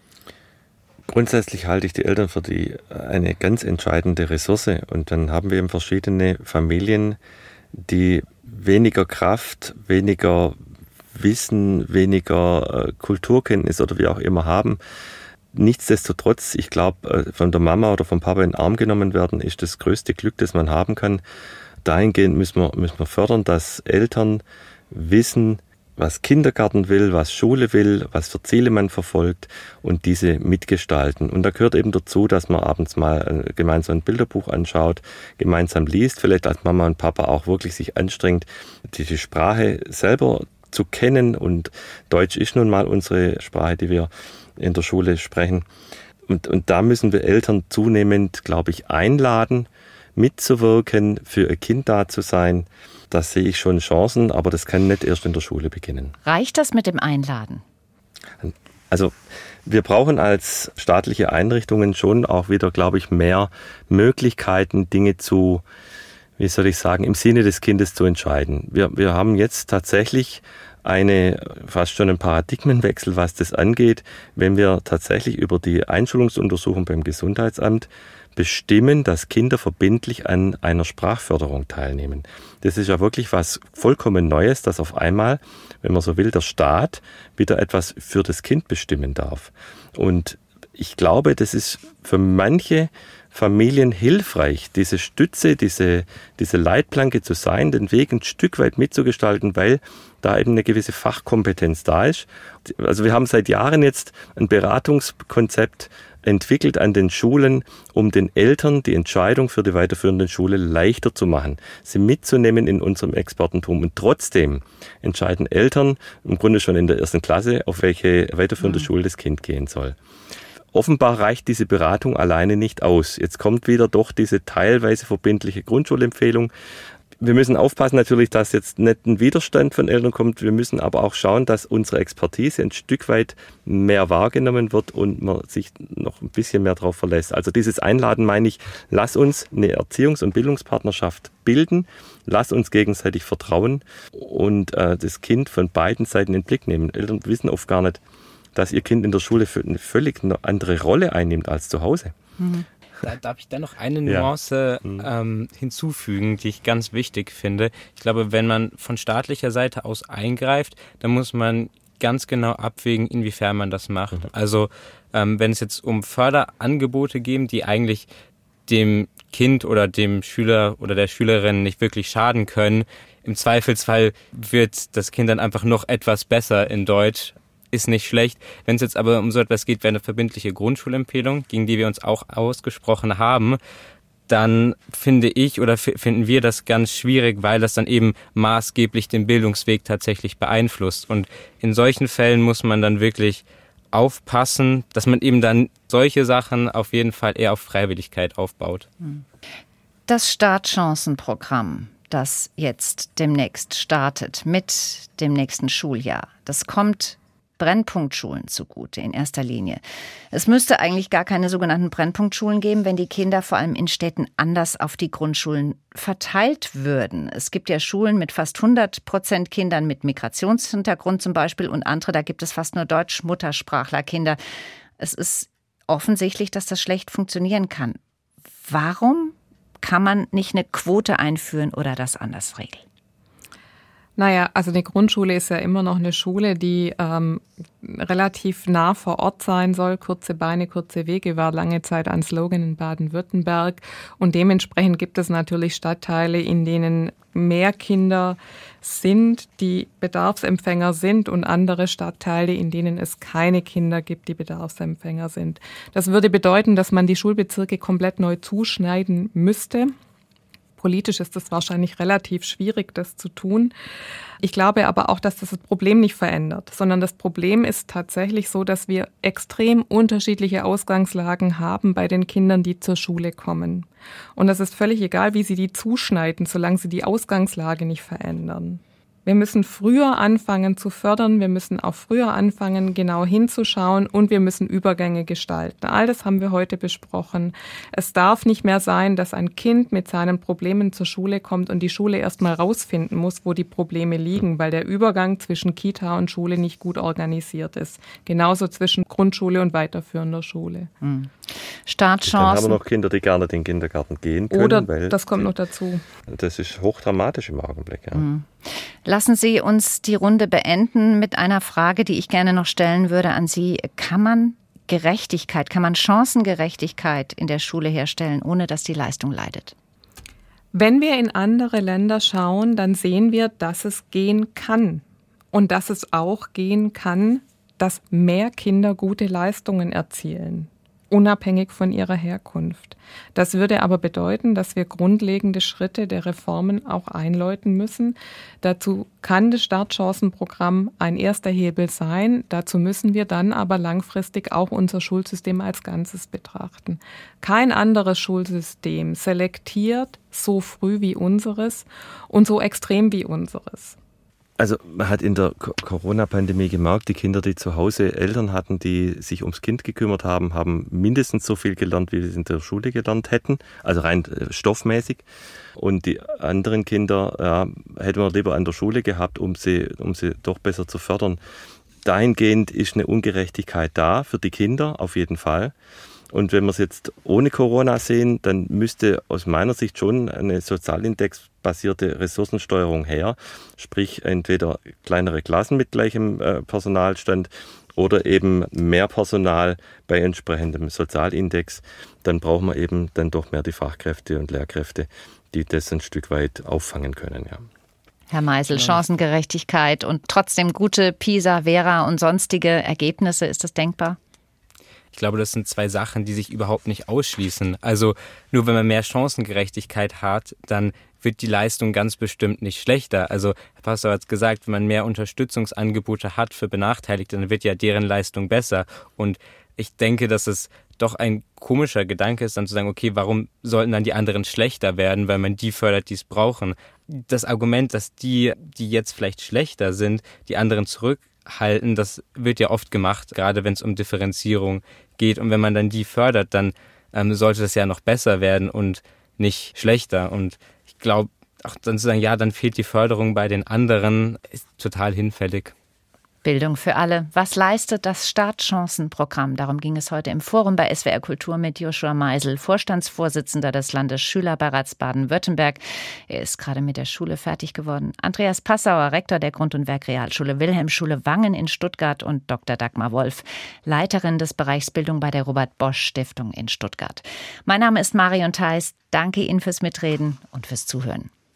Speaker 3: Grundsätzlich halte ich die Eltern für die eine ganz entscheidende Ressource. Und dann haben wir eben verschiedene Familien, die weniger Kraft, weniger Wissen, weniger äh, Kulturkenntnis oder wie auch immer haben. Nichtsdestotrotz, ich glaube, äh, von der Mama oder vom Papa in den Arm genommen werden, ist das größte Glück, das man haben kann. Dahingehend müssen wir, müssen wir fördern, dass Eltern wissen, was Kindergarten will, was Schule will, was für Ziele man verfolgt und diese mitgestalten. Und da gehört eben dazu, dass man abends mal gemeinsam ein Bilderbuch anschaut, gemeinsam liest, vielleicht als Mama und Papa auch wirklich sich anstrengt, diese Sprache selber zu kennen. Und Deutsch ist nun mal unsere Sprache, die wir in der Schule sprechen. Und, und da müssen wir Eltern zunehmend, glaube ich, einladen, mitzuwirken, für ihr Kind da zu sein. Da sehe ich schon Chancen, aber das kann nicht erst in der Schule beginnen.
Speaker 2: Reicht das mit dem Einladen?
Speaker 3: Also wir brauchen als staatliche Einrichtungen schon auch wieder, glaube ich, mehr Möglichkeiten, Dinge zu, wie soll ich sagen, im Sinne des Kindes zu entscheiden. Wir, wir haben jetzt tatsächlich eine, fast schon einen Paradigmenwechsel, was das angeht, wenn wir tatsächlich über die Einschulungsuntersuchung beim Gesundheitsamt bestimmen, dass Kinder verbindlich an einer Sprachförderung teilnehmen. Das ist ja wirklich was vollkommen Neues, dass auf einmal, wenn man so will, der Staat wieder etwas für das Kind bestimmen darf. Und ich glaube, das ist für manche Familien hilfreich, diese Stütze, diese, diese Leitplanke zu sein, den Weg ein Stück weit mitzugestalten, weil da eben eine gewisse Fachkompetenz da ist. Also wir haben seit Jahren jetzt ein Beratungskonzept entwickelt an den Schulen, um den Eltern die Entscheidung für die weiterführende Schule leichter zu machen, sie mitzunehmen in unserem Expertentum. Und trotzdem entscheiden Eltern im Grunde schon in der ersten Klasse, auf welche weiterführende mhm. Schule das Kind gehen soll. Offenbar reicht diese Beratung alleine nicht aus. Jetzt kommt wieder doch diese teilweise verbindliche Grundschulempfehlung. Wir müssen aufpassen natürlich, dass jetzt nicht ein Widerstand von Eltern kommt. Wir müssen aber auch schauen, dass unsere Expertise ein Stück weit mehr wahrgenommen wird und man sich noch ein bisschen mehr darauf verlässt. Also dieses Einladen meine ich, lass uns eine Erziehungs- und Bildungspartnerschaft bilden, lass uns gegenseitig vertrauen und äh, das Kind von beiden Seiten in den Blick nehmen. Eltern wissen oft gar nicht, dass ihr Kind in der Schule eine völlig andere Rolle einnimmt als zu Hause.
Speaker 4: Mhm. Da darf ich da noch eine Nuance ja. ähm, hinzufügen, die ich ganz wichtig finde. Ich glaube, wenn man von staatlicher Seite aus eingreift, dann muss man ganz genau abwägen, inwiefern man das macht. Mhm. Also ähm, wenn es jetzt um Förderangebote geht, die eigentlich dem Kind oder dem Schüler oder der Schülerin nicht wirklich schaden können, im Zweifelsfall wird das Kind dann einfach noch etwas besser in Deutsch, ist nicht schlecht. Wenn es jetzt aber um so etwas geht wie eine verbindliche Grundschulempfehlung, gegen die wir uns auch ausgesprochen haben, dann finde ich oder f- finden wir das ganz schwierig, weil das dann eben maßgeblich den Bildungsweg tatsächlich beeinflusst. Und in solchen Fällen muss man dann wirklich aufpassen, dass man eben dann solche Sachen auf jeden Fall eher auf Freiwilligkeit aufbaut.
Speaker 2: Das Startchancenprogramm, das jetzt demnächst startet mit dem nächsten Schuljahr, das kommt Brennpunktschulen zugute in erster Linie. Es müsste eigentlich gar keine sogenannten Brennpunktschulen geben, wenn die Kinder vor allem in Städten anders auf die Grundschulen verteilt würden. Es gibt ja Schulen mit fast hundert Prozent Kindern mit Migrationshintergrund zum Beispiel und andere, da gibt es fast nur Deutsch-Muttersprachler-Kinder. Es ist offensichtlich, dass das schlecht funktionieren kann. Warum kann man nicht eine Quote einführen oder das anders regeln?
Speaker 5: Naja, also eine Grundschule ist ja immer noch eine Schule, die ähm, relativ nah vor Ort sein soll. Kurze Beine, kurze Wege war lange Zeit ein Slogan in Baden-Württemberg. Und dementsprechend gibt es natürlich Stadtteile, in denen mehr Kinder sind, die Bedarfsempfänger sind und andere Stadtteile, in denen es keine Kinder gibt, die Bedarfsempfänger sind. Das würde bedeuten, dass man die Schulbezirke komplett neu zuschneiden müsste. Politisch ist es wahrscheinlich relativ schwierig, das zu tun. Ich glaube aber auch, dass das das Problem nicht verändert, sondern das Problem ist tatsächlich so, dass wir extrem unterschiedliche Ausgangslagen haben bei den Kindern, die zur Schule kommen. Und das ist völlig egal, wie sie die zuschneiden, solange sie die Ausgangslage nicht verändern. Wir müssen früher anfangen zu fördern, wir müssen auch früher anfangen, genau hinzuschauen und wir müssen Übergänge gestalten. All das haben wir heute besprochen. Es darf nicht mehr sein, dass ein Kind mit seinen Problemen zur Schule kommt und die Schule erst mal rausfinden muss, wo die Probleme liegen, weil der Übergang zwischen Kita und Schule nicht gut organisiert ist. Genauso zwischen Grundschule und weiterführender Schule.
Speaker 2: Hm. Startchancen.
Speaker 3: Dann haben wir noch Kinder, die gerne in den Kindergarten gehen können.
Speaker 5: Oder,
Speaker 3: weil
Speaker 5: das kommt noch dazu.
Speaker 3: Das ist hochdramatisch im Augenblick, ja.
Speaker 2: Hm. Lassen Sie uns die Runde beenden mit einer Frage, die ich gerne noch stellen würde an Sie. Kann man Gerechtigkeit, kann man Chancengerechtigkeit in der Schule herstellen, ohne dass die Leistung leidet?
Speaker 5: Wenn wir in andere Länder schauen, dann sehen wir, dass es gehen kann. Und dass es auch gehen kann, dass mehr Kinder gute Leistungen erzielen, unabhängig von ihrer Herkunft. Das würde aber bedeuten, dass wir grundlegende Schritte der Reformen auch einläuten müssen. Dazu kann das Startchancenprogramm ein erster Hebel sein. Dazu müssen wir dann aber langfristig auch unser Schulsystem als Ganzes betrachten. Kein anderes Schulsystem selektiert so früh wie unseres und so extrem wie unseres.
Speaker 3: Also man hat in der Corona-Pandemie gemerkt, die Kinder, die zu Hause Eltern hatten, die sich ums Kind gekümmert haben, haben mindestens so viel gelernt, wie sie in der Schule gelernt hätten, also rein stoffmäßig. Und die anderen Kinder ja, hätten wir lieber an der Schule gehabt, um sie, um sie doch besser zu fördern. Dahingehend ist eine Ungerechtigkeit da für die Kinder, auf jeden Fall. Und wenn wir es jetzt ohne Corona sehen, dann müsste aus meiner Sicht schon eine Sozialindexbasierte Ressourcensteuerung her. Sprich, entweder kleinere Klassen mit gleichem äh, Personalstand oder eben mehr Personal bei entsprechendem Sozialindex. Dann brauchen wir eben dann doch mehr die Fachkräfte und Lehrkräfte, die das ein Stück weit auffangen können, ja.
Speaker 2: Herr Meisel, Chancengerechtigkeit und trotzdem gute PISA, Vera und sonstige Ergebnisse, ist das denkbar?
Speaker 4: Ich glaube, das sind zwei Sachen, die sich überhaupt nicht ausschließen. Also nur wenn man mehr Chancengerechtigkeit hat, dann wird die Leistung ganz bestimmt nicht schlechter. Also Herr Pastor hat gesagt, wenn man mehr Unterstützungsangebote hat für Benachteiligte, dann wird ja deren Leistung besser. Und ich denke, dass es doch ein komischer Gedanke ist, dann zu sagen, okay, warum sollten dann die anderen schlechter werden, weil man die fördert, die es brauchen. Das Argument, dass die, die jetzt vielleicht schlechter sind, die anderen zurückhalten, das wird ja oft gemacht, gerade wenn es um Differenzierung geht. Und wenn man dann die fördert, dann ähm, sollte das ja noch besser werden und nicht schlechter. Und ich glaube, auch dann zu sagen, ja, dann fehlt die Förderung bei den anderen, ist total hinfällig.
Speaker 2: Bildung für alle. Was leistet das Startchancenprogramm? Darum ging es heute im Forum bei S W R Kultur mit Joshua Meisel, Vorstandsvorsitzender des Landesschülerbeirats Baden-Württemberg. Er ist gerade mit der Schule fertig geworden. Andreas Passauer, Rektor der Grund- und Werkrealschule Wilhelmschule Wangen in Stuttgart und Doktor Dagmar Wolf, Leiterin des Bereichs Bildung bei der Robert-Bosch-Stiftung in Stuttgart. Mein Name ist Marion Theis. Danke Ihnen fürs Mitreden und fürs Zuhören.